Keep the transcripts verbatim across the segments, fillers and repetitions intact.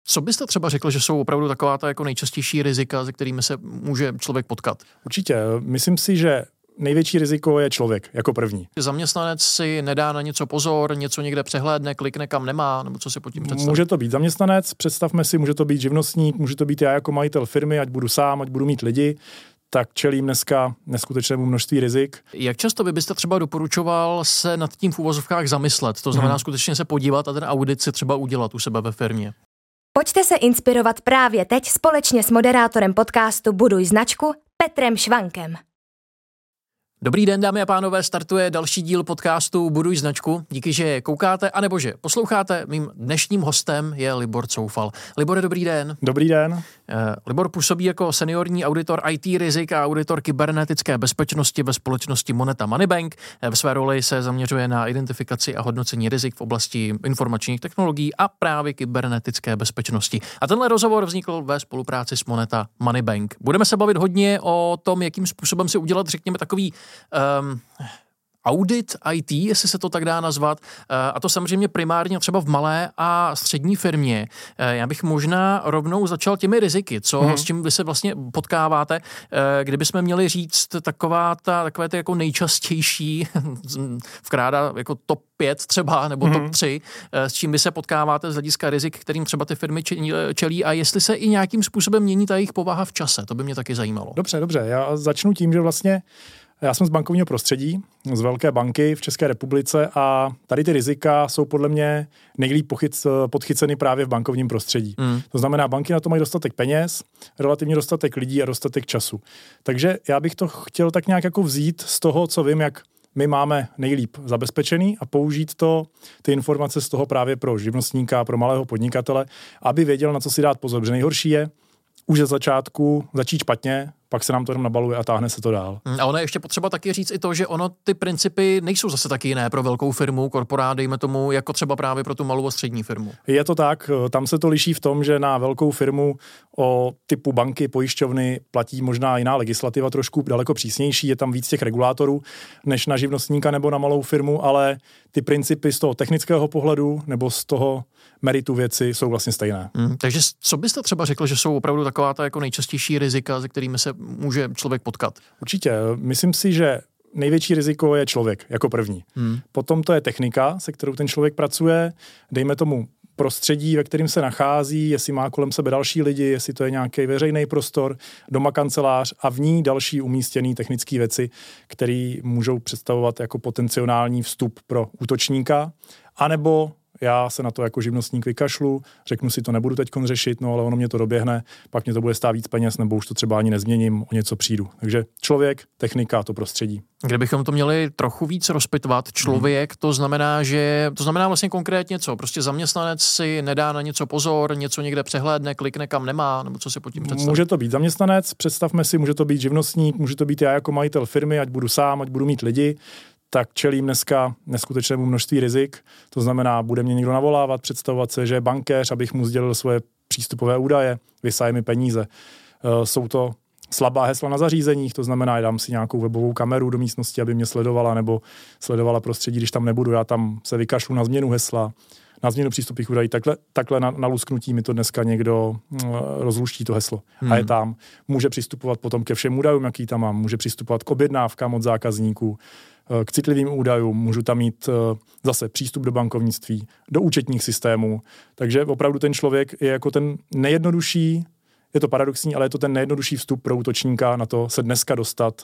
Co byste třeba řekl, že jsou opravdu taková ta jako nejčastější rizika, se kterými se může člověk potkat? Určitě. Myslím si, že největší riziko je člověk jako první. Zaměstnanec si nedá na něco pozor, něco někde přehlédne, klikne kam nemá, nebo co si pod tím představit? Může to být zaměstnanec, představme si, může to být živnostník, může to být já jako majitel firmy, ať budu sám, ať budu mít lidi, tak čelím dneska neskutečnému množství rizik. Jak často vy byste třeba doporučoval se nad tím v uvozovkách zamyslet? To znamená hmm. skutečně se podívat a ten audit si třeba udělat u sebe ve firmě. Pojďte se inspirovat právě teď společně s moderátorem podcastu Buduj značku Petrem Švankem. Dobrý den, dámy a pánové, startuje další díl podcastu Buduj značku. Díky, že koukáte, anebo že posloucháte. Mým dnešním hostem je Libor Coufal. Libore, dobrý den. Dobrý den. Uh, Libor působí jako seniorní auditor í té rizik a auditor kybernetické bezpečnosti ve společnosti Moneta Moneybank. Ve své roli se zaměřuje na identifikaci a hodnocení rizik v oblasti informačních technologií a právě kybernetické bezpečnosti. A tenhle rozhovor vznikl ve spolupráci s Moneta Moneybank. Budeme se bavit hodně o tom, jakým způsobem si udělat, řekněme, takový Um, audit í té, jestli se to tak dá nazvat, a to samozřejmě primárně třeba v malé a střední firmě. Já bych možná rovnou začal těmi riziky, co mm. s čím vy se vlastně potkáváte, kdybychom měli říct taková ta, takové ty jako nejčastější, vkrádá jako top pět třeba, nebo mm. top tři, s čím vy se potkáváte z hlediska rizik, kterým třeba ty firmy čelí a jestli se i nějakým způsobem mění ta jejich povaha v čase, to by mě taky zajímalo. Dobře, dobře, já začnu tím, že vlastně já jsem z bankovního prostředí, z velké banky v České republice a tady ty rizika jsou podle mě nejlíp pochyc, podchyceny právě v bankovním prostředí. Mm. To znamená, banky na to mají dostatek peněz, relativně dostatek lidí a dostatek času. Takže já bych to chtěl tak nějak jako vzít z toho, co vím, jak my máme nejlíp zabezpečený a použít to, ty informace z toho právě pro živnostníka, pro malého podnikatele, aby věděl, na co si dát pozor. Protože nejhorší je už ze začátku začít špatně, pak se nám to jenom nabaluje a táhne se to dál. A ono je ještě potřeba taky říct i to, že ono ty principy nejsou zase taky jiné pro velkou firmu, korporát, dejme tomu, jako třeba právě pro tu malou a střední firmu. Je to tak, tam se to liší v tom, že na velkou firmu o typu banky, pojišťovny platí možná jiná legislativa, trošku daleko přísnější, je tam víc těch regulátorů než na živnostníka nebo na malou firmu, ale ty principy z toho technického pohledu nebo z toho meritu věci jsou vlastně stejné. Hmm, takže co byste třeba řekl, že jsou opravdu taková ta jako nejčastější rizika, se kterými se může člověk potkat? Určitě. Myslím si, že největší riziko je člověk jako první. Hmm. Potom to je technika, se kterou ten člověk pracuje, dejme tomu prostředí, ve kterém se nachází, jestli má kolem sebe další lidi, jestli to je nějaký veřejný prostor, doma kancelář a v ní další umístěné technické věci, které můžou představovat jako potenciální vstup pro útočníka, anebo já se na to jako živnostník vykašlu, řeknu si, to nebudu teď řešit, no ale ono mě to doběhne, pak mě to bude stát víc peněz, nebo už to třeba ani nezměním, o něco přijdu. Takže člověk, technika, to prostředí. Kdybychom to měli trochu víc rozpitvat, člověk, to znamená, že to znamená vlastně konkrétně co? Prostě zaměstnanec si nedá na něco pozor, něco někde přehlédne, klikne kam nemá, nebo co si pod tím představit? Může to být zaměstnanec, představme si, může to být živnostník, může to být já jako majitel firmy, ať budu sám, ať budu mít lidi, tak čelím dneska neskutečnému množství rizik. To znamená, bude mě někdo navolávat, představovat se, že je bankéř, abych mu sdělil svoje přístupové údaje, vysaje mi peníze. Jsou to slabá hesla na zařízeních, to znamená, dám si nějakou webovou kameru do místnosti, aby mě sledovala, nebo sledovala prostředí, když tam nebudu. Já tam se vykašlu na změnu hesla, na změnu přístupových údajů. Takhle, takhle na, na lusknutí mi to dneska někdo uh, rozluští to heslo. Hmm. A je tam. Může přistupovat potom ke všem údajům, jaký tam mám. Může přistupovat k objednávkám od zákazníků, uh, k citlivým údajům. Můžu tam mít uh, zase přístup do bankovnictví, do účetních systémů. Takže opravdu ten člověk je jako ten nejjednodušší, je to paradoxní, ale je to ten nejjednodušší vstup pro útočníka na to se dneska dostat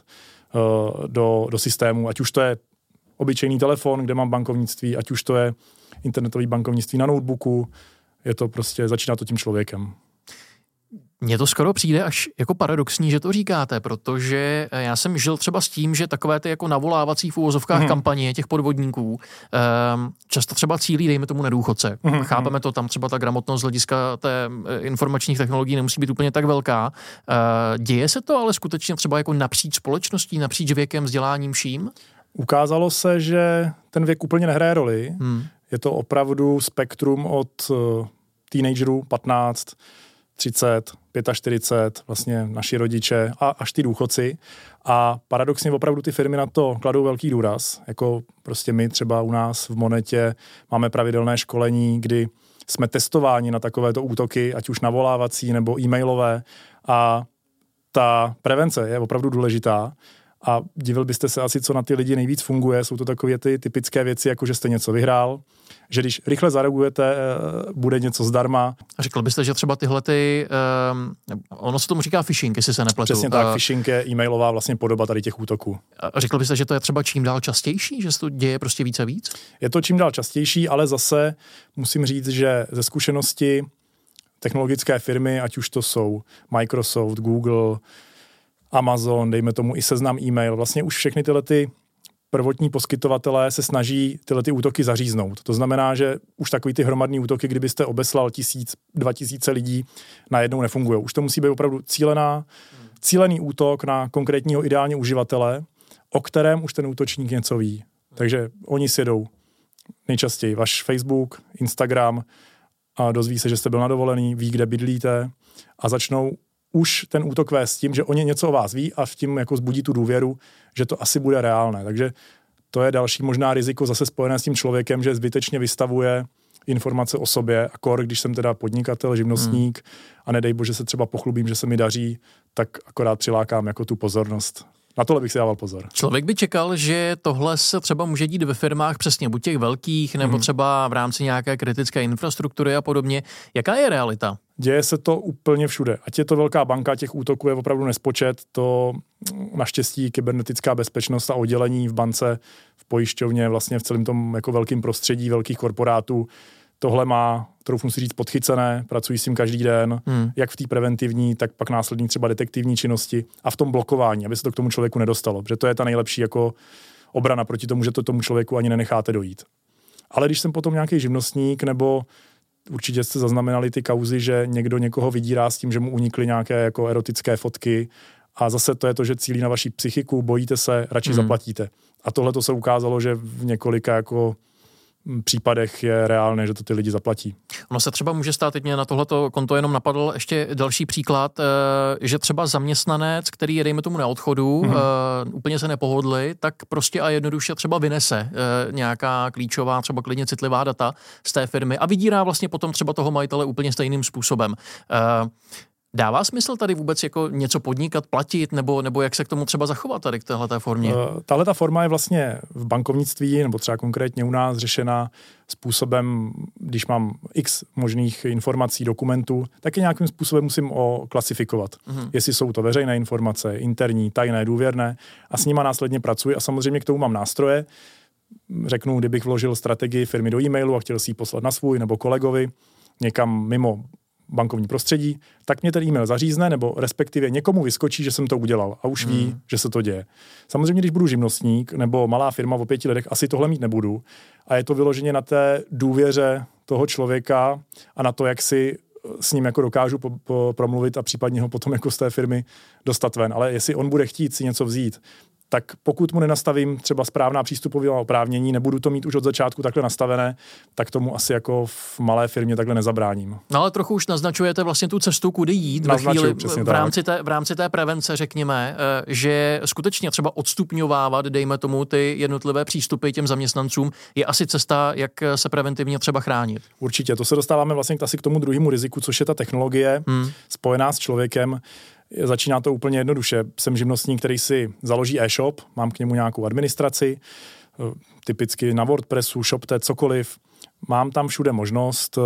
uh, do, do systému. Ať už to je obyčejný telefon, kde mám bankovnictví, ať už to je internetový bankovnictví na notebooku, je to prostě, začíná to tím člověkem. Mně to skoro přijde až jako paradoxní, že to říkáte, protože já jsem žil třeba s tím, že takové ty jako navolávací v uvozovkách mm. kampaně těch podvodníků um, často třeba cílí, dejme tomu, na důchodce. Mm. Chápeme to, tam třeba ta gramotnost z hlediska té informačních technologií nemusí být úplně tak velká. Uh, děje se to ale skutečně třeba jako napříč společností, napříč věkem, vzděláním, vším? Ukázalo se, že ten věk úplně nehraje roli. Hmm. Je to opravdu spektrum od uh, teenagerů patnáct, třicet, čtyřicet pět, vlastně naši rodiče a až ty důchodci. A paradoxně opravdu ty firmy na to kladou velký důraz. Jako prostě my třeba u nás v Monetě máme pravidelné školení, kdy jsme testováni na takovéto útoky, ať už navolávací nebo e-mailové, a ta prevence je opravdu důležitá. A divil byste se asi, co na ty lidi nejvíc funguje. Jsou to takové ty typické věci, jako že jste něco vyhrál, že když rychle zareagujete, bude něco zdarma. A řekl byste, že třeba tyhle ty, um, ono se tomu říká phishing, jestli se nepletu. Přesně tak, uh, phishing je e-mailová vlastně podoba tady těch útoků. A řekl byste, že to je třeba čím dál častější, že se to děje prostě víc a víc? Je to čím dál častější, ale zase musím říct, že ze zkušenosti technologické firmy, ať už to jsou Microsoft, Google, Amazon, dejme tomu i Seznam e-mail, vlastně už všechny tyhle ty prvotní poskytovatelé se snaží tyhle ty útoky zaříznout. To znamená, že už takový ty hromadný útoky, kdybyste obeslal tisíc, dva tisíce lidí, najednou nefungují. Už to musí být opravdu cílená, cílený útok na konkrétního ideálně uživatele, o kterém už ten útočník něco ví. Takže oni sjedou nejčastěji váš Facebook, Instagram a dozví se, že jste byl na dovolený, ví, kde bydlíte a začnou už ten útok vést tím, že oni něco o vás ví a v tím jako zbudí tu důvěru, že to asi bude reálné. Takže to je další možná riziko zase spojené s tím člověkem, že zbytečně vystavuje informace o sobě a kor, když jsem teda podnikatel, živnostník hmm. a nedej bože se třeba pochlubím, že se mi daří, tak akorát přilákám jako tu pozornost. Na tohle bych si dával pozor. Člověk by čekal, že tohle se třeba může dít ve firmách přesně buď těch velkých, nebo třeba v rámci nějaké kritické infrastruktury a podobně. Jaká je realita? Děje se to úplně všude. Ať je to velká banka, těch útoků je opravdu nespočet. To naštěstí kybernetická bezpečnost a oddělení v bance, v pojišťovně, vlastně v celém tom jako velkém prostředí velkých korporátů, tohle má, troufnu si říct, podchycené, pracují s tím každý den, hmm. jak v té preventivní, tak pak následní třeba detektivní činnosti a v tom blokování, aby se to k tomu člověku nedostalo, protože to je ta nejlepší jako obrana proti tomu, že to tomu člověku ani nenecháte dojít. Ale když jsem potom nějaký živnostník, nebo určitě jste zaznamenali ty kauzy, že někdo někoho vydírá s tím, že mu unikly nějaké jako erotické fotky a zase to je to, že cílí na vaši psychiku, bojíte se, radši hmm. zaplatíte. A tohle to se ukázalo, že v několika jako případech je reálné, že to ty lidi zaplatí. Ono se třeba může stát, teď mě na tohleto konto jenom napadl ještě další příklad, že třeba zaměstnanec, který je, dejme tomu, na odchodu, mm-hmm. úplně se nepohodli, tak prostě a jednoduše třeba vynese nějaká klíčová, třeba klidně citlivá data z té firmy a vydírá vlastně potom třeba toho majitele úplně stejným způsobem. Dává smysl tady vůbec jako něco podnikat, platit, nebo, nebo jak se k tomu třeba zachovat tady k téhleté formě? Uh, tahleta forma je vlastně v bankovnictví, nebo třeba konkrétně u nás řešena způsobem, když mám x možných informací, dokumentů, tak je nějakým způsobem musím oklasifikovat. Uh-huh. Jestli jsou to veřejné informace, interní, tajné, důvěrné a s nima následně pracuji a samozřejmě k tomu mám nástroje. Řeknu, kdybych vložil strategii firmy do e-mailu a chtěl si ji poslat na svůj nebo kolegovi někam mimo bankovní prostředí, tak mě ten e-mail zařízne, nebo respektive někomu vyskočí, že jsem to udělal a už hmm. ví, že se to děje. Samozřejmě, když budu živnostník nebo malá firma o pěti lidech, asi tohle mít nebudu. A je to vyloženě na té důvěře toho člověka a na to, jak si s ním jako dokážu po, po, promluvit a případně ho potom jako z té firmy dostat ven. Ale jestli on bude chtít si něco vzít, tak pokud mu nenastavím třeba správná přístupová oprávnění, nebudu to mít už od začátku takhle nastavené, tak tomu asi jako v malé firmě takhle nezabráním. No ale trochu už naznačujete vlastně tu cestu, kudy jít ve chvíli, v rámci, té, v rámci té prevence, řekněme, že skutečně třeba odstupňovávat, dejme tomu, ty jednotlivé přístupy těm zaměstnancům, je asi cesta, jak se preventivně třeba chránit. Určitě, to se dostáváme vlastně asi k tomu druhému riziku, což je ta technologie hmm. spojená s člověkem. Začíná to úplně jednoduše. Jsem živnostník, který si založí e-shop, mám k němu nějakou administraci, typicky na WordPressu, ShopTet, cokoliv. Mám tam všude možnost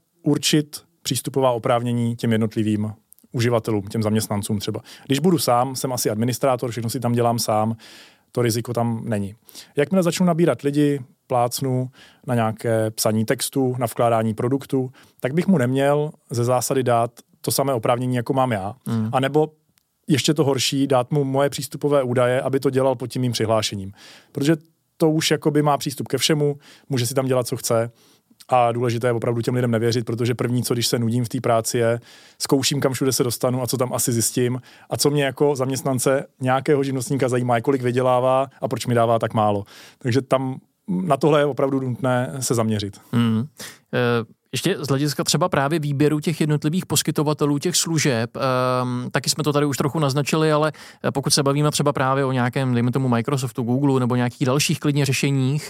určit přístupová oprávnění těm jednotlivým uživatelům, těm zaměstnancům třeba. Když budu sám, jsem asi administrátor, všechno si tam dělám sám, to riziko tam není. Jakmile začnu nabírat lidi, plácnu na nějaké psaní textu, na vkládání produktu, tak bych mu neměl ze zásady dát to samé oprávnění, jako mám já. Mm. A nebo ještě to horší, dát mu moje přístupové údaje, aby to dělal pod tím mým přihlášením. Protože to už jakoby má přístup ke všemu, může si tam dělat, co chce. A důležité je opravdu těm lidem nevěřit, protože první, co když se nudím v té práci, je zkouším, kam všude se dostanu a co tam asi zjistím. A co mě jako zaměstnance nějakého živnostníka zajímá, je, kolik vydělává a proč mi dává tak málo. Takže tam na tohle je opravdu nutné se zaměřit. Mm. E- Ještě z hlediska třeba právě výběru těch jednotlivých poskytovatelů těch služeb, um, taky jsme to tady už trochu naznačili, ale pokud se bavíme třeba právě o nějakém, dejme tomu Microsoftu, Google nebo nějakých dalších klidně řešeních,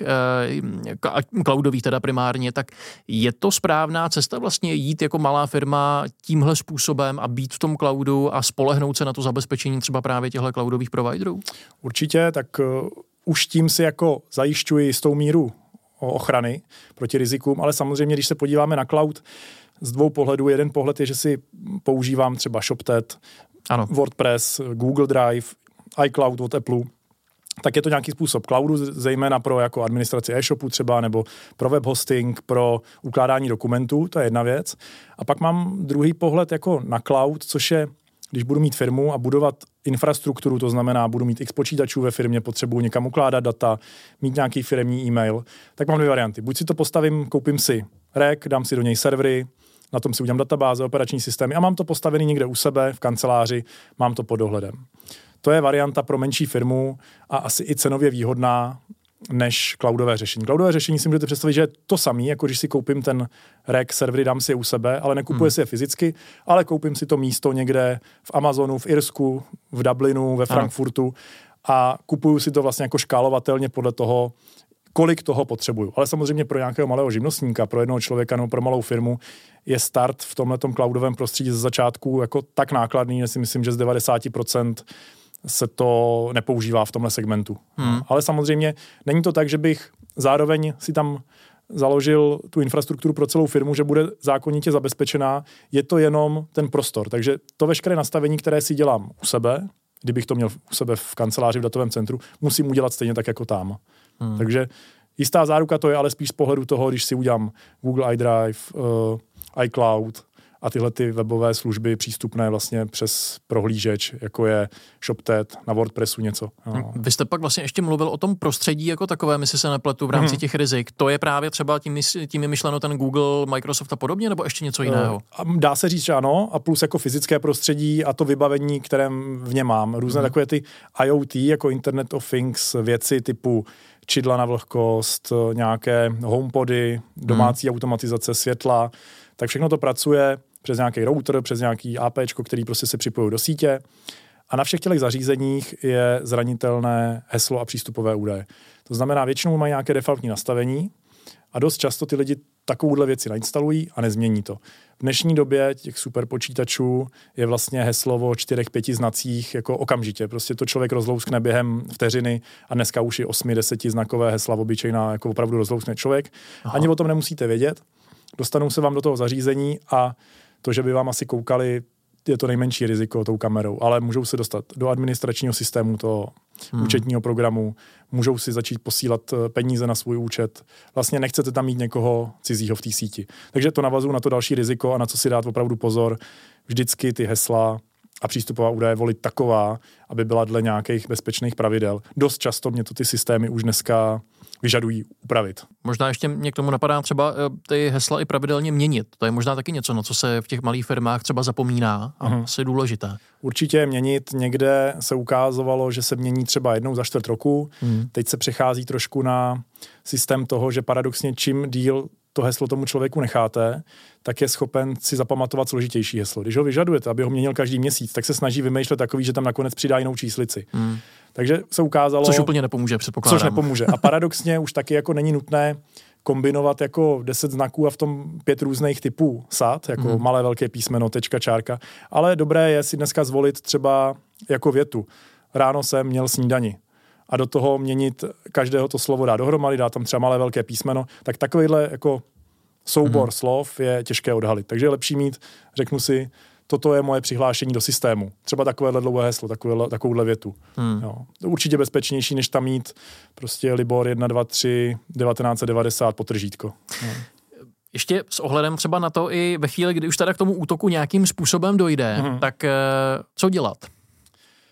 uh, cloudových teda primárně, tak je to správná cesta vlastně jít jako malá firma tímhle způsobem a být v tom cloudu a spolehnout se na to zabezpečení třeba právě těchto cloudových providerů? Určitě, tak uh, už tím si jako zajišťuji jistou míru ochrany proti rizikům, ale samozřejmě, když se podíváme na cloud z dvou pohledů, jeden pohled je, že si používám třeba ShopTet, ano. WordPress, Google Drive, iCloud od Apple, tak je to nějaký způsob cloudu, zejména pro jako administraci e-shopu třeba, nebo pro web hosting, pro ukládání dokumentů, to je jedna věc. A pak mám druhý pohled jako na cloud, což je, když budu mít firmu a budovat infrastrukturu, to znamená, budu mít x počítačů ve firmě, potřebuji někam ukládat data, mít nějaký firemní e-mail, tak mám dvě varianty. Buď si to postavím, koupím si rack, dám si do něj servery, na tom si udělám databáze, operační systémy a mám to postavený někde u sebe v kanceláři, mám to pod dohledem. To je varianta pro menší firmu a asi i cenově výhodná než cloudové řešení. Cloudové řešení si můžete představit, že je to samý, jako když si koupím ten rack, servery, dám si je u sebe, ale nekupuje hmm. si je fyzicky, ale koupím si to místo někde v Amazonu, v Irsku, v Dublinu, ve Frankfurtu ano. a kupuju si to vlastně jako škálovatelně podle toho, kolik toho potřebuju. Ale samozřejmě pro nějakého malého živnostníka, pro jednoho člověka nebo pro malou firmu je start v tomhletom cloudovém prostředí ze začátku jako tak nákladný, že si myslím, že z devadesát procent se to nepoužívá v tomhle segmentu. Hmm. Ale samozřejmě není to tak, že bych zároveň si tam založil tu infrastrukturu pro celou firmu, že bude zákonitě zabezpečená. Je to jenom ten prostor. Takže to veškeré nastavení, které si dělám u sebe, kdybych to měl u sebe v kanceláři v datovém centru, musím udělat stejně tak jako tam. Hmm. Takže jistá záruka to je ale spíš z pohledu toho, když si udělám Google iDrive, uh, iCloud, a tyhle ty webové služby přístupné vlastně přes prohlížeč, jako je ShopTet, na WordPressu něco. No. Vy jste pak vlastně ještě mluvil o tom prostředí jako takové, my si se nepletu v rámci hmm. těch rizik. To je právě třeba tím, tím je myšleno ten Google, Microsoft a podobně, nebo ještě něco jiného? Dá se říct, že ano, a plus jako fyzické prostředí a to vybavení, kterém v něm mám. Různé hmm. takové ty IoT, jako Internet of Things, věci typu čidla na vlhkost, nějaké homepody, domácí hmm. automatizace světla, tak všechno to pracuje přes nějaký router, přes nějaký APčko, který prostě se připojí do sítě. A na všech těch zařízeních je zranitelné heslo a přístupové údaje. To znamená, většinou mají nějaké defaultní nastavení a dost často ty lidi takovouhle věci nainstalují a nezmění to. V dnešní době těch superpočítačů je vlastně heslo o čtyřech, pěti znacích jako okamžitě. Prostě to člověk rozlouskne během vteřiny a dneska už je osmi, deseti znakové hesla obyčejná, jako opravdu rozlouskne člověk. Aha. Ani o tom nemusíte vědět. Dostanou se vám do toho zařízení a to, že by vám asi koukali, je to nejmenší riziko tou kamerou, ale můžou se dostat do administračního systému toho hmm. účetního programu, můžou si začít posílat peníze na svůj účet. Vlastně nechcete tam mít někoho cizího v té síti. Takže to navazuju na to další riziko a na co si dát opravdu pozor. Vždycky ty hesla a přístupová údaje volit taková, aby byla dle nějakých bezpečných pravidel. Dost často mě to ty systémy už dneska vyžadují upravit. Možná ještě mě k tomu napadá třeba ty hesla i pravidelně měnit. To je možná taky něco, na co se v těch malých firmách třeba zapomíná a uh-huh. asi důležité. Určitě měnit. Někde se ukázalo, že se mění třeba jednou za čtvrt roku. Uh-huh. Teď se přechází trošku na systém toho, že paradoxně čím díl to heslo tomu člověku necháte, tak je schopen si zapamatovat složitější heslo. Když ho vyžadujete, aby ho měnil každý měsíc, tak se snaží vymýšlet takový, že tam nakonec přidá jinou číslici. Hmm. Takže se ukázalo... Což úplně nepomůže, předpokládám. Což nepomůže. A paradoxně už taky jako není nutné kombinovat jako deset znaků a v tom pět různých typů sad, jako hmm. malé, velké písmeno, tečka, čárka. Ale dobré je si dneska zvolit třeba jako větu. Ráno jsem měl snídani. A do toho měnit každého to slovo dá dohromady, dá tam třeba malé velké písmeno, tak takovýhle jako soubor mm. slov je těžké odhalit. Takže je lepší mít, řeknu si, toto je moje přihlášení do systému. Třeba takovéhle dlouhé heslo, takovéhle, takovouhle větu. Mm. Jo. To určitě bezpečnější, než tam mít prostě Libor jedna, dva, tři, devatenáct set devadesát potržítko. Jo. Ještě s ohledem třeba na to i ve chvíli, kdy už teda k tomu útoku nějakým způsobem dojde, mm. tak co dělat?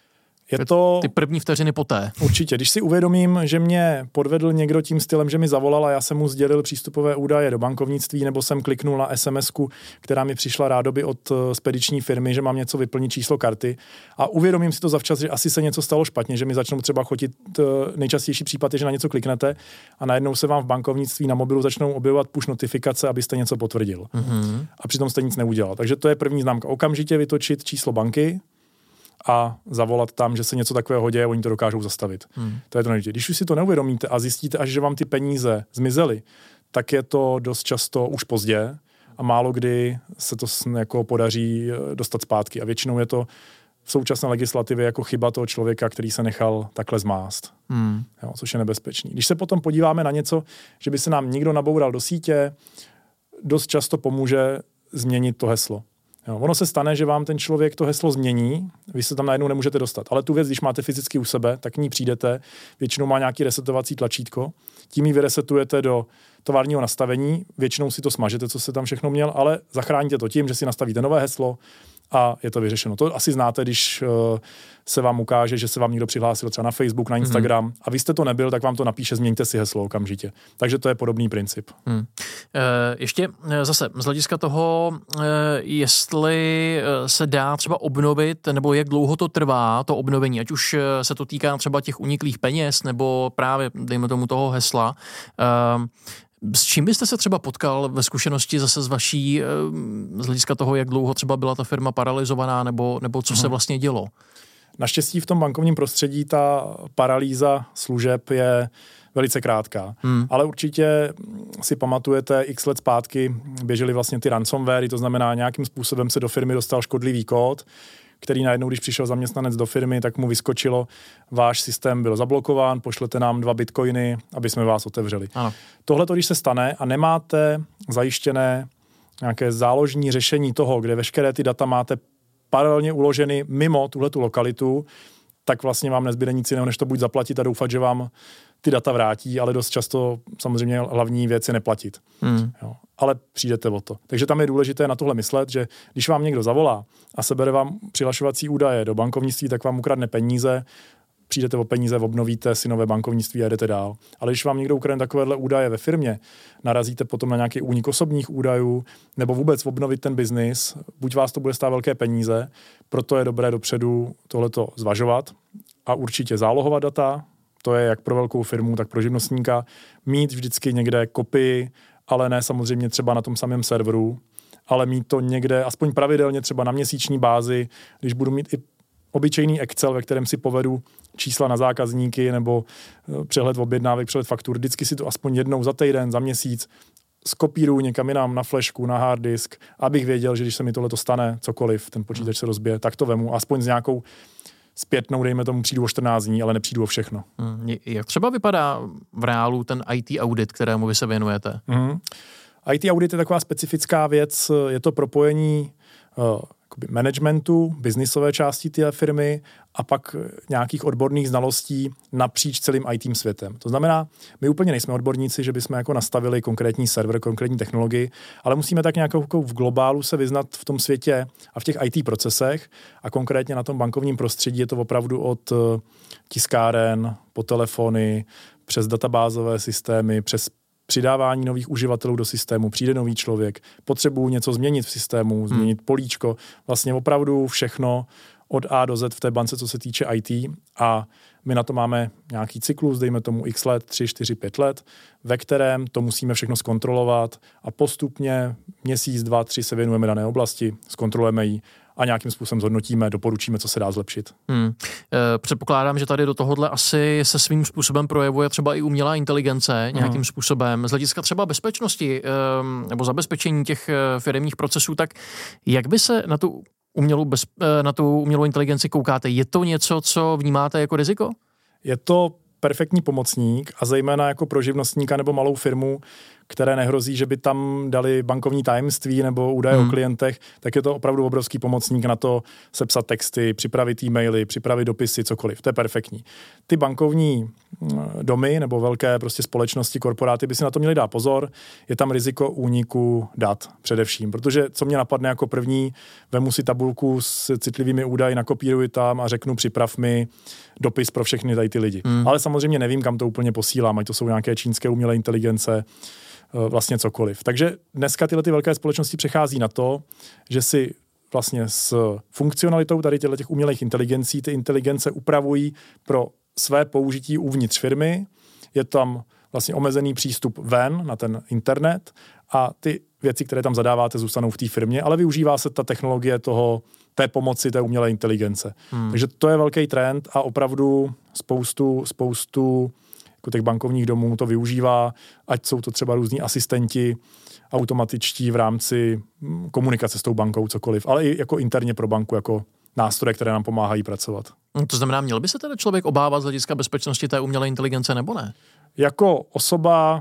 Je to ty první vteřiny poté. Určitě. Když si uvědomím, že mě podvedl někdo tím stylem, že mi zavolal a já jsem mu sdělil přístupové údaje do bankovnictví, nebo jsem kliknul na SMSku, která mi přišla rádoby od spediční firmy, že mám něco vyplnit číslo karty, a uvědomím si to zavčas, že asi se něco stalo špatně, že mi začnou třeba chodit, nejčastější případ je, že na něco kliknete a najednou se vám v bankovnictví na mobilu začnou objevovat push notifikace, abyste něco potvrdil. Mm-hmm. A přitom jste nic neudělal. Takže to je první známka. Okamžitě vytočit číslo banky a zavolat tam, že se něco takového děje, oni to dokážou zastavit. Hmm. To je to nejdůležitější. Když už si to neuvědomíte a zjistíte až, že vám ty peníze zmizely, tak je to dost často už pozdě a málo kdy se to jako podaří dostat zpátky. A většinou je to v současné legislativě jako chyba toho člověka, který se nechal takhle zmást. Hmm. Jo, což je nebezpečný. Když se potom podíváme na něco, že by se nám někdo naboural do sítě, dost často pomůže změnit to heslo. Jo, ono se stane, že vám ten člověk to heslo změní, vy se tam najednou nemůžete dostat. Ale tu věc, když máte fyzicky u sebe, tak k ní přijdete, většinou má nějaký resetovací tlačítko, tím ji vyresetujete do továrního nastavení, většinou si to smažete, co se tam všechno měl, ale zachráníte to tím, že si nastavíte nové heslo a je to vyřešeno. To asi znáte, když uh, se vám ukáže, že se vám někdo přihlásil třeba na Facebook, na Instagram, mm-hmm. a vy jste to nebyl, tak vám to napíše, změňte si heslo okamžitě. Takže to je podobný princip. Hmm. Uh, ještě zase z hlediska toho, uh, jestli se dá třeba obnovit, nebo jak dlouho to trvá, to obnovení, ať už se to týká třeba těch uniklých peněz, nebo právě, dejme tomu, toho hesla. Uh, S čím byste se třeba potkal ve zkušenosti zase z vaší, z hlediska toho, jak dlouho třeba byla ta firma paralizovaná, nebo, nebo co se vlastně dělo? Naštěstí v tom bankovním prostředí ta paralýza služeb je velice krátká. Hmm. Ale určitě si pamatujete, x let zpátky běžely vlastně ty ransomwary, to znamená, nějakým způsobem se do firmy dostal škodlivý kód, který najednou, když přišel zaměstnanec do firmy, tak mu vyskočilo, váš systém byl zablokován, pošlete nám dva bitcoiny, aby jsme vás otevřeli. Tohle, když se stane a nemáte zajištěné nějaké záložní řešení toho, kde veškeré ty data máte paralelně uloženy mimo tuhletu lokalitu, tak vlastně vám nezbyde nic jiného, než to buď zaplatit a doufat, že vám ty data vrátí, ale dost často samozřejmě hlavní věc je neplatit. Hmm. Jo. Ale přijdete o to. Takže tam je důležité na tohle myslet, že když vám někdo zavolá a sebere vám přihlašovací údaje do bankovnictví, tak vám ukradne peníze, přijdete o peníze, obnovíte si nové bankovnictví a jdete dál. Ale když vám někdo ukradne takovéhle údaje ve firmě, narazíte potom na nějaký únik osobních údajů, nebo vůbec obnovit ten biznis, buď vás to bude stát velké peníze, proto je dobré dopředu tohleto zvažovat a určitě zálohovat data. To je jak pro velkou firmu, tak pro živnostníka. Mít vždycky někde kopii, ale ne samozřejmě třeba na tom samém serveru, ale mít to někde, aspoň pravidelně třeba na měsíční bázi, když budu mít i obyčejný Excel, ve kterém si povedu čísla na zákazníky nebo přehled objednávek, přehled faktur, vždycky si to aspoň jednou za týden, za měsíc skopíruju někam jinam na flešku, na hard disk, abych věděl, že když se mi tohleto stane, cokoliv, ten počítač se rozbije, tak to vemu, aspoň s nějakou zpětnou, dejme tomu, přijdu o čtrnáct dní, ale nepřijdu o všechno. Hmm, jak třeba vypadá v reálu ten í té audit, kterému vy se věnujete? Hmm. í té audit je taková specifická věc, je to propojení uh, managementu, biznisové části té firmy a pak nějakých odborných znalostí napříč celým í té světem. To znamená, my úplně nejsme odborníci, že bychom jako nastavili konkrétní server, konkrétní technologii, ale musíme tak nějak v globálu se vyznat v tom světě a v těch í té procesech a konkrétně na tom bankovním prostředí je to opravdu od tiskáren, po telefony, přes databázové systémy, přes přidávání nových uživatelů do systému, přijde nový člověk, potřebuju něco změnit v systému, změnit hmm. políčko, vlastně opravdu všechno od A do Z v té bance, co se týče í té a my na to máme nějaký cyklus, dejme tomu x let, tři, čtyři, pět let, ve kterém to musíme všechno zkontrolovat a postupně měsíc, dva, tři se věnujeme dané oblasti, zkontrolujeme ji a nějakým způsobem zhodnotíme, doporučíme, co se dá zlepšit. Hmm. E, předpokládám, že tady do tohohle asi se svým způsobem projevuje třeba i umělá inteligence nějakým hmm. způsobem. Z hlediska třeba bezpečnosti e, nebo zabezpečení těch firemních procesů, tak jak by se na tu umělou, bez, na tu umělou inteligenci koukáte? Je to něco, co vnímáte jako riziko? Je to perfektní pomocník a zejména jako pro živnostníka nebo malou firmu, které nehrozí, že by tam dali bankovní tajemství nebo údaje hmm. o klientech, tak je to opravdu obrovský pomocník na to sepsat texty, připravit e-maily, připravit dopisy, cokoliv. To je perfektní. Ty bankovní domy nebo velké prostě společnosti, korporáty by si na to měli dát pozor. Je tam riziko úniku dat především, protože co mě napadne jako první, vemu si tabulku s citlivými údaji, nakopíruji tam a řeknu připrav mi dopis pro všechny tady ty lidi. Hmm. Ale samozřejmě nevím, kam to úplně posílám, ať to jsou nějaké čínské umělé inteligence, vlastně cokoliv. Takže dneska tyhle ty velké společnosti přechází na to, že si vlastně s funkcionalitou tady těchto těch umělých inteligencí ty inteligence upravují pro své použití uvnitř firmy. Je tam vlastně omezený přístup ven na ten internet a ty věci, které tam zadáváte, zůstanou v té firmě, ale využívá se ta technologie toho, té pomoci, té umělé inteligence. Hmm. Takže to je velký trend a opravdu spoustu, spoustu jako těch bankovních domů to využívá, ať jsou to třeba různí asistenti automatičtí v rámci komunikace s tou bankou, cokoliv, ale i jako interně pro banku, jako nástroje, které nám pomáhají pracovat. To znamená, měl by se teda člověk obávat z hlediska bezpečnosti té umělé inteligence, nebo ne? Jako osoba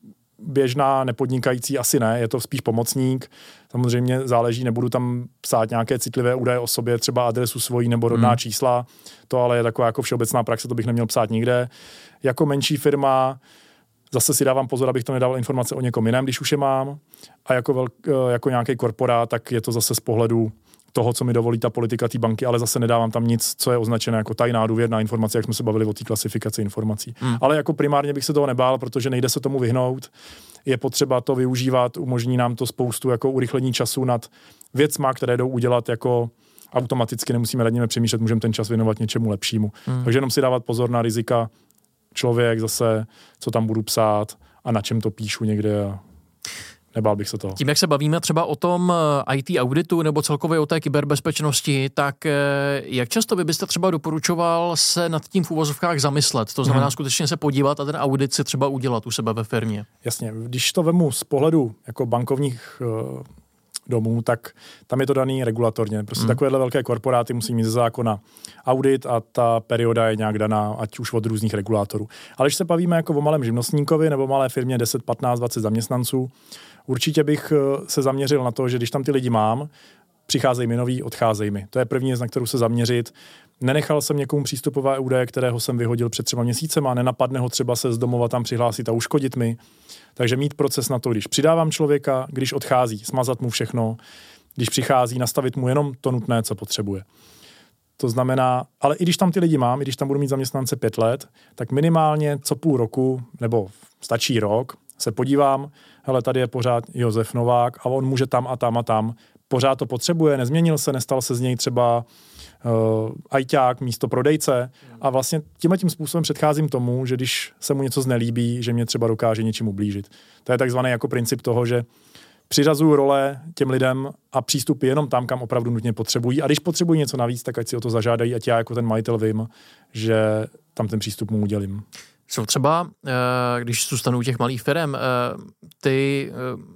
běžná, nepodnikající asi ne, je to spíš pomocník. Samozřejmě záleží, nebudu tam psát nějaké citlivé údaje o sobě, třeba adresu svojí nebo rodná hmm. čísla, to ale je taková jako všeobecná praxe, to bych neměl psát nikde. Jako menší firma zase si dávám pozor, abych to nedával informace o někom jiném, když už je mám. A jako, velk, jako nějaký korporát, tak je to zase z pohledu toho, co mi dovolí ta politika té banky, ale zase nedávám tam nic, co je označené jako tajná důvěrná informace, jak jsme se bavili o té klasifikaci informací. Hmm. Ale jako primárně bych se toho nebál, protože nejde se tomu vyhnout. Je potřeba to využívat, umožní nám to spoustu jako urychlení času nad věcma, které jdou udělat jako automaticky, nemusíme nad nimi přemýšlet, můžeme ten čas věnovat něčemu lepšímu. Hmm. Takže jenom si dávat pozor na rizika, člověk zase, co tam budu psát a na čem to píšu někde. Nebál bych se toho. Tím, jak se bavíme třeba o tom í té auditu nebo celkově o té kyberbezpečnosti, tak jak často vy byste třeba doporučoval se nad tím v uvozovkách zamyslet? To znamená hmm. skutečně se podívat a ten audit si třeba udělat u sebe ve firmě. Jasně, když to vemu z pohledu jako bankovních uh, domů, tak tam je to daný regulatorně. Prostě hmm. takovéhle velké korporáty musí mít ze zákona audit a ta perioda je nějak daná, ať už od různých regulátorů. Ale když se bavíme jako o malém živnostníkovi nebo malé firmě deset, patnáct, dvacet zaměstnanců, určitě bych se zaměřil na to, že když tam ty lidi mám, přicházejí mi noví, odcházejí mi. To je první věc, na kterou se zaměřit. Nenechal jsem někomu přístupové údaje, kterého jsem vyhodil před třema měsícema, nenapadne ho třeba se z domova tam přihlásit a uškodit mi. Takže mít proces na to, když přidávám člověka, když odchází, smazat mu všechno, když přichází, nastavit mu jenom to nutné, co potřebuje. To znamená, ale i když tam ty lidi mám, i když tam budu mít zaměstnance pět let, tak minimálně co půl roku, nebo stačí rok, se podívám, hele, tady je pořád Josef Novák a on může tam a tam a tam. Pořád to potřebuje, nezměnil se, nestal se z něj třeba uh, ajťák místo prodejce a vlastně tímhle tím způsobem předcházím tomu, že když se mu něco znelíbí, že mě třeba dokáže něčím ublížit. To je takzvaný jako princip toho, že přiřazuju role těm lidem a přístupy jenom tam, kam opravdu nutně potřebují. A když potřebují něco navíc, tak ať si o to zažádají, ať já jako ten majitel vím, že tam ten přístup mu udělím. Jsou třeba, když zůstanou těch malých firem, ty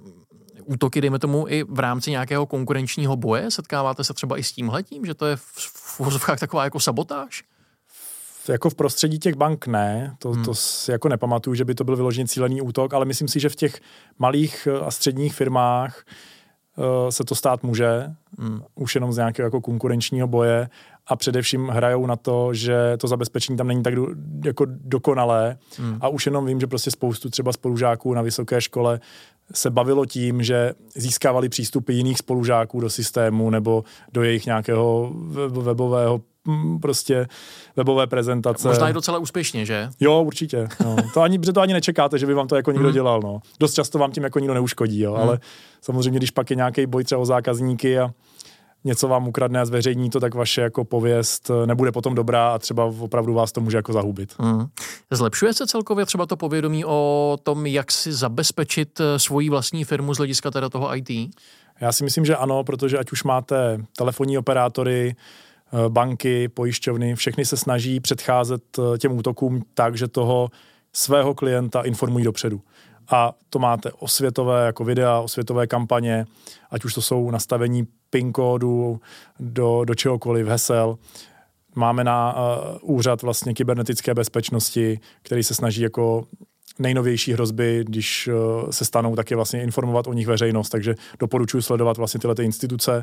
útoky, dejme tomu, i v rámci nějakého konkurenčního boje? Setkáváte se třeba i s tímhletím, že to je v uvozovkách taková jako sabotáž? Jako v prostředí těch bank ne, to, hmm. to si jako nepamatuju, že by to byl vyložený cílený útok, ale myslím si, že v těch malých a středních firmách uh, se to stát může, hmm. už jenom z nějakého jako konkurenčního boje a především hrajou na to, že to zabezpečení tam není tak do, jako dokonalé hmm. a už jenom vím, že prostě spoustu třeba spolužáků na vysoké škole se bavilo tím, že získávali přístupy jiných spolužáků do systému nebo do jejich nějakého webového prostě webové prezentace. Možná i docela úspěšně, že? Jo, určitě. No. To ani, protože to ani nečekáte, že by vám to jako někdo dělal. No. Dost často vám tím jako nikdo neuškodí, jo. Hmm. Ale samozřejmě, když pak je nějaký boj třeba o zákazníky a něco vám ukradne a zveřejní to, tak vaše jako pověst nebude potom dobrá a třeba opravdu vás to může jako zahubit. Hmm. Zlepšuje se celkově třeba to povědomí o tom, jak si zabezpečit svoji vlastní firmu z hlediska teda toho í té? Já si myslím, že ano, protože ať už máte telefonní operátory, banky, pojišťovny, všechny se snaží předcházet těm útokům tak, že toho svého klienta informují dopředu. A to máte osvětové jako videa, osvětové kampaně, ať už to jsou nastavení PIN kódu do, do čehokoliv, hesel. Máme na uh, úřad vlastně kybernetické bezpečnosti, který se snaží jako nejnovější hrozby, když se stanou, tak je vlastně informovat o nich veřejnost, takže doporučuji sledovat vlastně tyhle ty instituce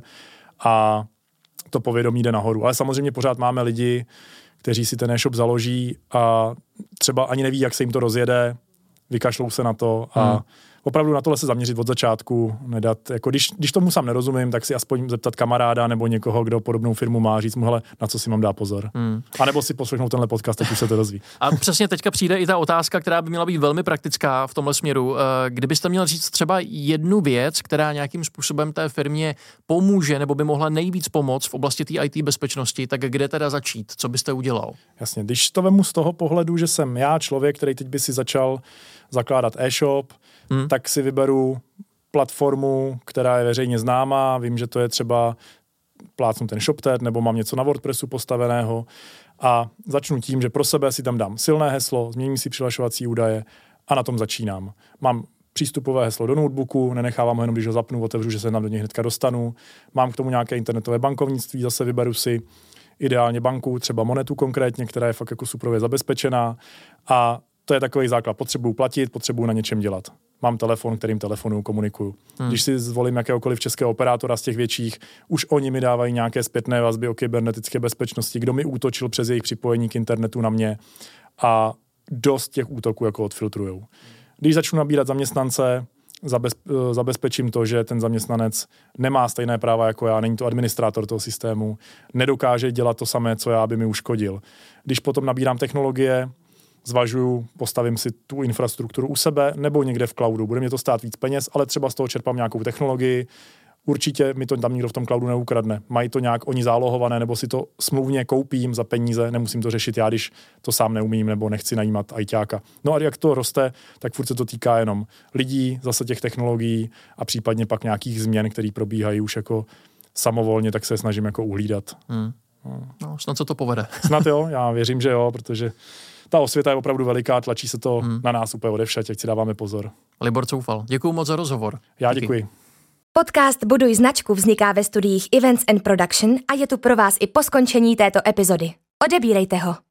a to povědomí jde nahoru. Ale samozřejmě pořád máme lidi, kteří si ten e-shop založí a třeba ani neví, jak se jim to rozjede, vykašlou se na to a hmm. opravdu na tohle se zaměřit od začátku, nedat, jako když, když tomu sám nerozumím, tak si aspoň zeptat kamaráda nebo někoho, kdo podobnou firmu má, říct mu, hele, na co si mám dát pozor. Hmm. A nebo si poslechnout tenhle podcast, tak už se to dozví. A přesně teďka přijde i ta otázka, která by měla být velmi praktická v tomhle směru. Kdybyste měl říct třeba jednu věc, která nějakým způsobem té firmě pomůže nebo by mohla nejvíc pomoct v oblasti té í té bezpečnosti, tak kde teda začít? Co byste udělal? Jasně, když to vemu z toho pohledu, že jsem já člověk, který teď by si začal zakládat e-shop, Hmm. tak si vyberu platformu, která je veřejně známá, vím, že to je třeba plácnu ten ShopTet, nebo mám něco na WordPressu postaveného a začnu tím, že pro sebe si tam dám silné heslo, změním si přihlašovací údaje a na tom začínám. Mám přístupové heslo do notebooku, nenechávám ho jenom, když ho zapnu, otevřu, že se tam do něj hnedka dostanu. Mám k tomu nějaké internetové bankovnictví, zase vyberu si ideálně banku, třeba Monetu konkrétně, která je fakt jako suprově zabezpečená a to je takový základ. Potřebuju platit, potřebuju na něčem dělat. Mám telefon, kterým telefonuju, komunikuju. Hmm. Když si zvolím jakéhokoliv českého operátora z těch větších, už oni mi dávají nějaké zpětné vazby o kybernetické bezpečnosti, kdo mi útočil přes jejich připojení k internetu na mě a dost těch útoků jako odfiltrujou. Když začnu nabírat zaměstnance, zabez, zabezpečím to, že ten zaměstnanec nemá stejné práva jako já, není to administrátor toho systému, nedokáže dělat to samé, co já, aby mi uškodil. Když potom nabírám technologie, zvažuju, postavím si tu infrastrukturu u sebe nebo někde v cloudu. Bude mě to stát víc peněz, ale třeba z toho čerpám nějakou technologii. Určitě mi to tam nikdo v tom cloudu neukradne. Mají to nějak oni zálohované, nebo si to smluvně koupím za peníze, nemusím to řešit já, když to sám neumím nebo nechci najímat ajťáka. No a jak to roste, tak furt se to týká jenom lidí, zase těch technologií a případně pak nějakých změn, které probíhají už jako samovolně, tak se snažím jako uhlídat. Hmm. No, snad se to povede. Snad jo, já věřím, že jo, protože ta osvěta je opravdu veliká, tlačí se to hmm. na nás úplně odevšad, jak si dáváme pozor. Libor Coufal, děkuju moc za rozhovor. Já děkuji. Podcast Buduj značku vzniká ve studiích Events and Production a je tu pro vás i po skončení této epizody. Odebírejte ho.